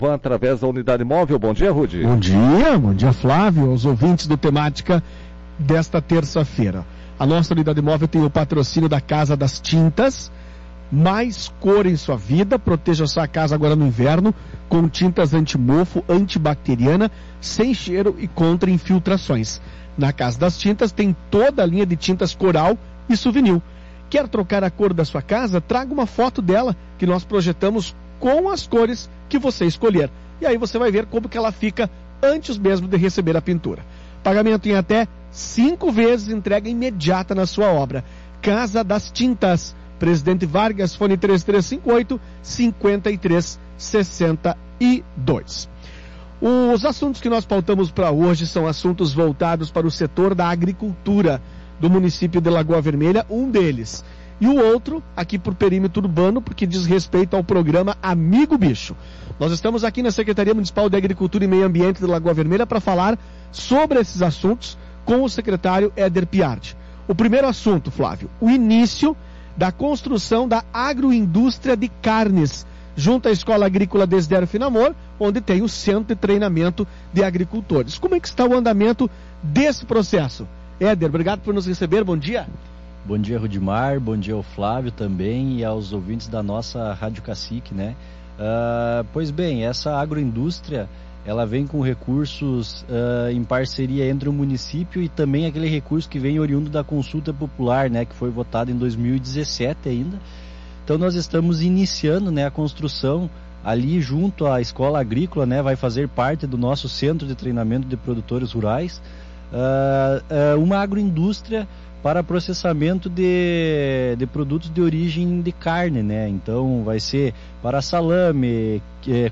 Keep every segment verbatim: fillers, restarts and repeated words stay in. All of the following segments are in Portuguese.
Através da unidade móvel. Bom dia, Rudy. Bom dia, bom dia, Flávio, aos ouvintes do Temática desta terça-feira. A nossa unidade móvel tem o patrocínio da Casa das Tintas. Mais cor em sua vida, proteja sua casa agora no inverno, com tintas anti-mofo, antibacteriana, sem cheiro e contra infiltrações. Na Casa das Tintas tem toda a linha de tintas coral e souvenir. Quer trocar a cor da sua casa? Traga uma foto dela, que nós projetamos com as cores que você escolher. E aí você vai ver como que ela fica antes mesmo de receber a pintura. Pagamento em até cinco vezes, entrega imediata na sua obra. Casa das Tintas, Presidente Vargas, fone três três cinco oito, cinco três seis dois. Os assuntos que nós pautamos para hoje são assuntos voltados para o setor da agricultura do município de Lagoa Vermelha, um deles. E o outro, aqui por perímetro urbano, porque diz respeito ao programa Amigo Bicho. Nós estamos aqui na Secretaria Municipal de Agricultura e Meio Ambiente de Lagoa Vermelha para falar sobre esses assuntos com o secretário Éder Piardi. O primeiro assunto, Flávio, o início da construção da agroindústria de carnes, junto à Escola Agrícola Desidério Finamor, onde tem o centro de treinamento de agricultores. Como é que está o andamento desse processo? Éder, obrigado por nos receber, bom dia. Bom dia, Rudimar, bom dia ao Flávio também e aos ouvintes da nossa Rádio Cacique, né? Uh, pois bem, essa agroindústria, ela vem com recursos uh, em parceria entre o município e também aquele recurso que vem oriundo da consulta popular, né? Que foi votado em dois mil e dezessete ainda. Então nós estamos iniciando, né, a construção ali junto à Escola Agrícola, né? Vai fazer parte do nosso centro de treinamento de produtores rurais, uh, uh, uma agroindústria para processamento de, de produtos de origem de carne, né? Então vai ser para salame,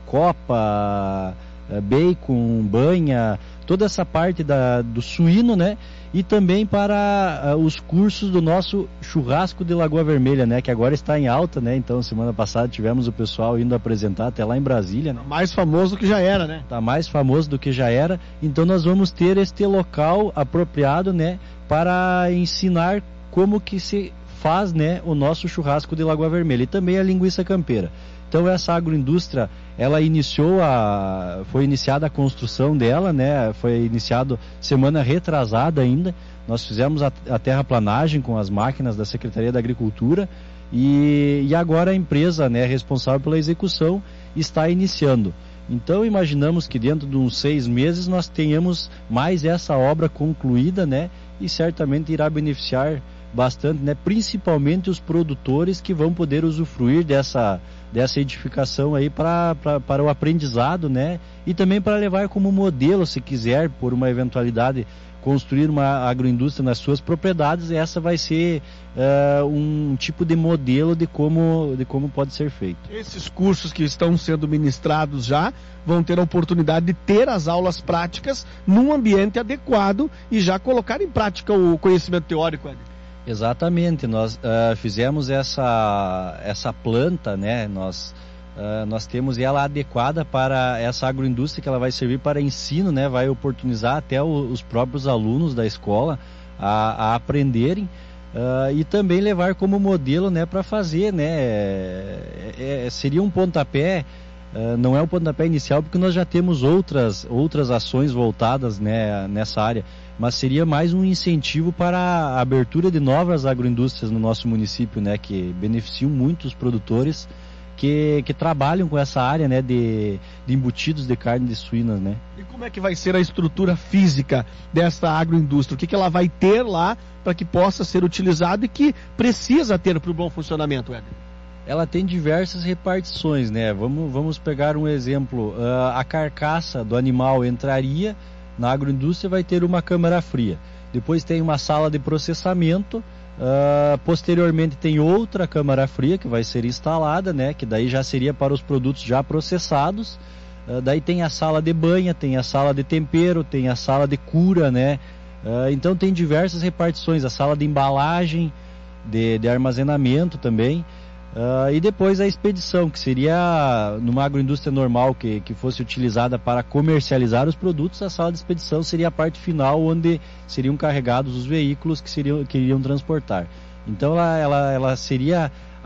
copa, bacon, banha, toda essa parte da, do suíno, né? E também para uh, os cursos do nosso churrasco de Lagoa Vermelha, né? Que agora está em alta, né? Então semana passada tivemos o pessoal indo apresentar até lá em Brasília, né? Mais famoso do que já era, né? Tá mais famoso do que já era. Então nós vamos ter este local apropriado, né? Para ensinar como que se faz, né, o nosso churrasco de Lagoa Vermelha e também a linguiça campeira. Então essa agroindústria, ela iniciou a, foi iniciada a construção dela, né, foi iniciado semana retrasada ainda. Nós fizemos a, a terraplanagem com as máquinas da Secretaria da Agricultura e, e agora a empresa, né, responsável pela execução está iniciando. Então imaginamos que dentro de uns seis meses nós tenhamos mais essa obra concluída, né? E certamente irá beneficiar bastante, né? Principalmente os produtores que vão poder usufruir dessa, dessa edificação aí pra, pra, para o aprendizado, né? E também para levar como modelo, se quiser, por uma eventualidade, construir uma agroindústria nas suas propriedades, essa vai ser uh, um tipo de modelo de como, de como pode ser feito. Esses cursos que estão sendo ministrados já vão ter a oportunidade de ter as aulas práticas num ambiente adequado e já colocar em prática o conhecimento teórico. Exatamente, nós uh, fizemos essa, essa planta, né? Nós Uh, nós temos ela adequada para essa agroindústria, que ela vai servir para ensino, né? Vai oportunizar até o, os próprios alunos da escola a, a aprenderem uh, e também levar como modelo, né, para fazer, né? É, é, seria um pontapé, uh, não é um pontapé inicial, porque nós já temos outras, outras ações voltadas, né, nessa área, mas seria mais um incentivo para a abertura de novas agroindústrias no nosso município, né, que beneficiam muito os produtores Que, que trabalham com essa área, né, de, de embutidos de carne de suínas, né? E como é que vai ser a estrutura física dessa agroindústria? O que, que ela vai ter lá para que possa ser utilizado e que precisa ter para o bom funcionamento, Éder? Ela tem diversas repartições, né? Vamos, vamos pegar um exemplo. Uh, a carcaça do animal entraria na agroindústria, vai ter uma câmara fria. Depois tem uma sala de processamento. Uh, posteriormente tem outra câmara fria que vai ser instalada, né, que daí já seria para os produtos já processados. Uh, daí tem a sala de banha, tem a sala de tempero, tem a sala de cura, né. Uh, então tem diversas repartições, a sala de embalagem, de, de armazenamento também. Uh, e depois a expedição, que seria numa agroindústria normal que, que fosse utilizada para comercializar os produtos. A sala de expedição seria a parte final, onde seriam carregados os veículos que, seriam, que iriam transportar. Então ela, ela, ela seria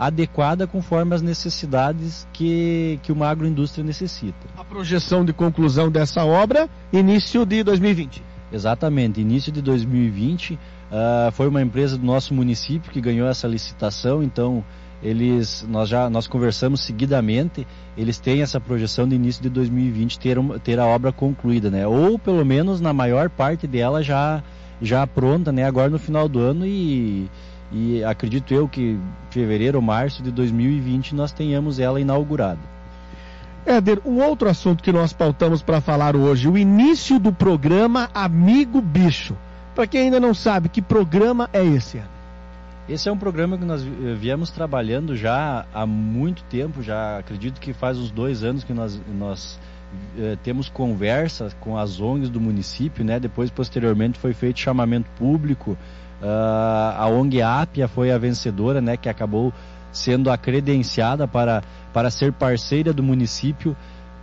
adequada conforme as necessidades que, que uma agroindústria necessita. A projeção de conclusão dessa obra, início de dois mil e vinte. Exatamente, início de dois mil e vinte, uh, foi uma empresa do nosso município que ganhou essa licitação, então eles, nós já nós conversamos seguidamente, eles têm essa projeção de início de dois mil e vinte ter, uma, ter a obra concluída, né? Ou pelo menos na maior parte dela já, já pronta, né? Agora no final do ano e... E acredito eu que fevereiro ou março de dois mil e vinte nós tenhamos ela inaugurada. Éder, um outro assunto que nós pautamos para falar hoje, o início do programa Amigo Bicho. Para quem ainda não sabe, que programa é esse, Éder? Esse é um programa que nós viemos trabalhando já há muito tempo, já acredito que faz uns dois anos que nós, nós eh, temos conversas com as O N Gs do município, né? Depois, posteriormente, foi feito chamamento público. Uh, a O N G Ápia foi a vencedora, né, que acabou sendo a credenciada para, para ser parceira do município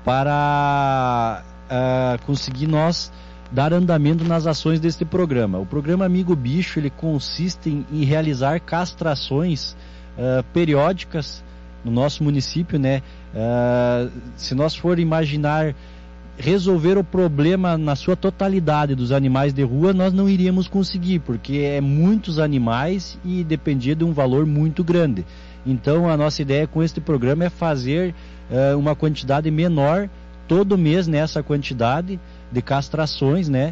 para uh, conseguir nós dar andamento nas ações deste programa. O programa Amigo Bicho, ele consiste em, em realizar castrações uh, periódicas no nosso município, né? Uh, se nós for imaginar resolver o problema na sua totalidade dos animais de rua, nós não iríamos conseguir, porque é muitos animais e dependia de um valor muito grande. Então a nossa ideia com este programa é fazer uh, uma quantidade menor, todo mês nessa quantidade de castrações, né,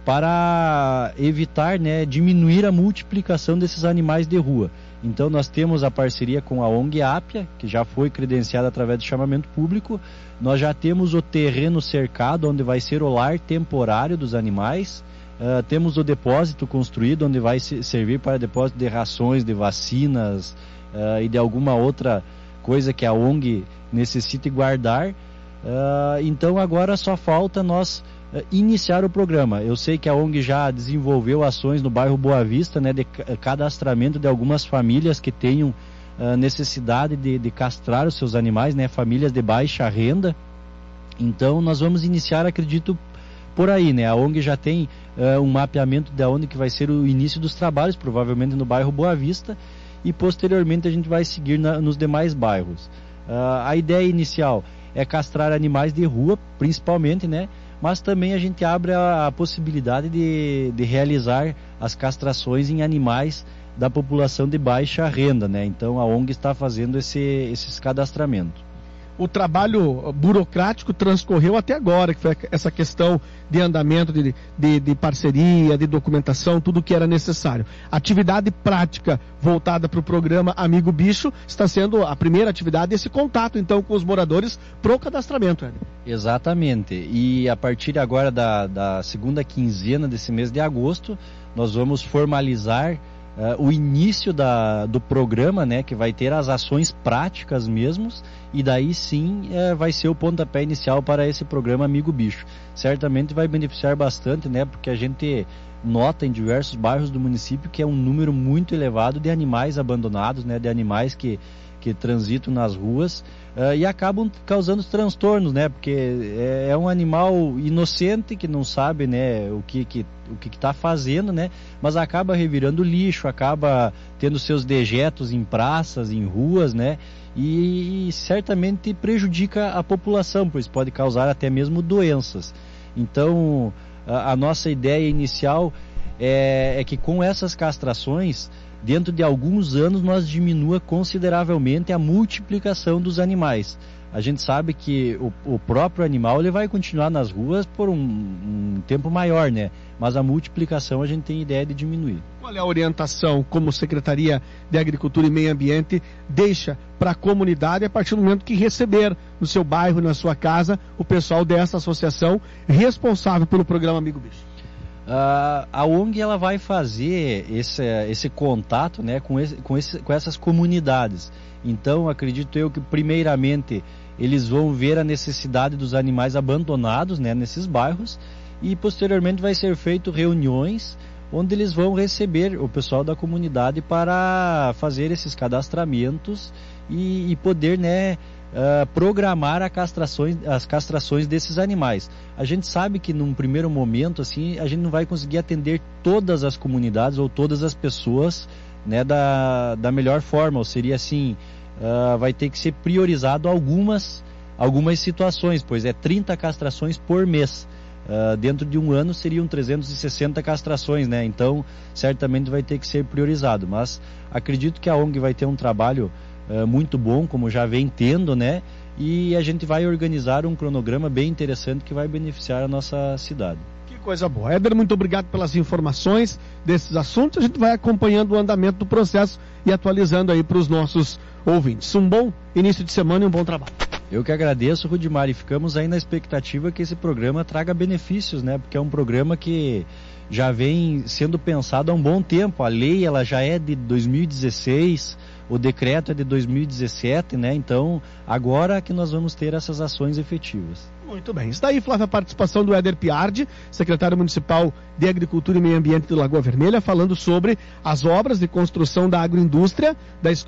para evitar, né, diminuir a multiplicação desses animais de rua. Então nós temos a parceria com a O N G Ápia, que já foi credenciada através do chamamento público. Nós já temos o terreno cercado, onde vai ser o lar temporário dos animais. Uh, temos o depósito construído, onde vai servir para depósito de rações, de vacinas uh, e de alguma outra coisa que a O N G necessite guardar. Uh, então agora só falta nós uh, iniciar o programa. Eu sei que a O N G já desenvolveu ações no bairro Boa Vista, né, de cadastramento de algumas famílias que tenham uh, necessidade de, de castrar os seus animais, né, famílias de baixa renda. Então nós vamos iniciar, acredito, por aí, né? A O N G já tem uh, um mapeamento de onde que vai ser o início dos trabalhos, provavelmente no bairro Boa Vista, e posteriormente a gente vai seguir na, nos demais bairros. Uh, a ideia inicial é castrar animais de rua, principalmente, né? Mas também a gente abre a, a possibilidade de, de realizar as castrações em animais da população de baixa renda, né? Então a O N G está fazendo esse, esses cadastramentos. O trabalho burocrático transcorreu até agora, que foi essa questão de andamento, de, de, de parceria, de documentação, tudo o que era necessário. Atividade prática voltada para o programa Amigo Bicho está sendo a primeira atividade, esse contato então com os moradores para o cadastramento. Né? Exatamente, e a partir agora da, da segunda quinzena desse mês de agosto, nós vamos formalizar Uh, o início da, do programa, né, que vai ter as ações práticas mesmos, e daí sim uh, vai ser o pontapé inicial para esse programa Amigo Bicho. Certamente vai beneficiar bastante, né, porque a gente nota em diversos bairros do município que é um número muito elevado de animais abandonados, né, de animais que, que transitam nas ruas uh, e acabam causando transtornos, né, porque é, é um animal inocente que não sabe, né, o que que o que está fazendo, né? Mas acaba revirando lixo, acaba tendo seus dejetos em praças, em ruas, né? E, e certamente prejudica a população, pois pode causar até mesmo doenças. Então, a, a nossa ideia inicial é, é que com essas castrações, dentro de alguns anos, nós diminua consideravelmente a multiplicação dos animais. A gente sabe que o, o próprio animal ele vai continuar nas ruas por um, um tempo maior, né? Mas a multiplicação a gente tem ideia de diminuir. Qual é a orientação como Secretaria de Agricultura e Meio Ambiente deixa para a comunidade a partir do momento que receber no seu bairro, na sua casa, o pessoal dessa associação responsável pelo programa Amigo Bicho? Uh, a O N G ela vai fazer esse, esse contato, né, com, esse, com, esse, com essas comunidades. Então acredito eu que primeiramente eles vão ver a necessidade dos animais abandonados, né, nesses bairros, e posteriormente vai ser feito reuniões onde eles vão receber o pessoal da comunidade para fazer esses cadastramentos e, e poder, né, Uh, programar a castrações, as castrações desses animais. A gente sabe que num primeiro momento assim, a gente não vai conseguir atender todas as comunidades ou todas as pessoas né, da, da melhor forma, ou seria assim, uh, vai ter que ser priorizado algumas, algumas situações, pois é trinta castrações por mês. Uh, dentro de um ano seriam trezentas e sessenta castrações, né? Então, certamente vai ter que ser priorizado. Mas acredito que a O N G vai ter um trabalho uh, muito bom, como já vem tendo, né? E a gente vai organizar um cronograma bem interessante que vai beneficiar a nossa cidade. Que coisa boa. Éder, muito obrigado pelas informações desses assuntos. A gente vai acompanhando o andamento do processo e atualizando aí para os nossos ouvintes. Um bom início de semana e um bom trabalho. Eu que agradeço, Rudimar, e ficamos aí na expectativa que esse programa traga benefícios, né? Porque é um programa que já vem sendo pensado há um bom tempo. A lei, ela já é de dois mil e dezesseis, o decreto é de dois mil e dezessete, né? Então, agora que nós vamos ter essas ações efetivas. Muito bem. Está aí, Flávia, a participação do Éder Piardi, secretário municipal de Agricultura e Meio Ambiente de Lagoa Vermelha, falando sobre as obras de construção da agroindústria da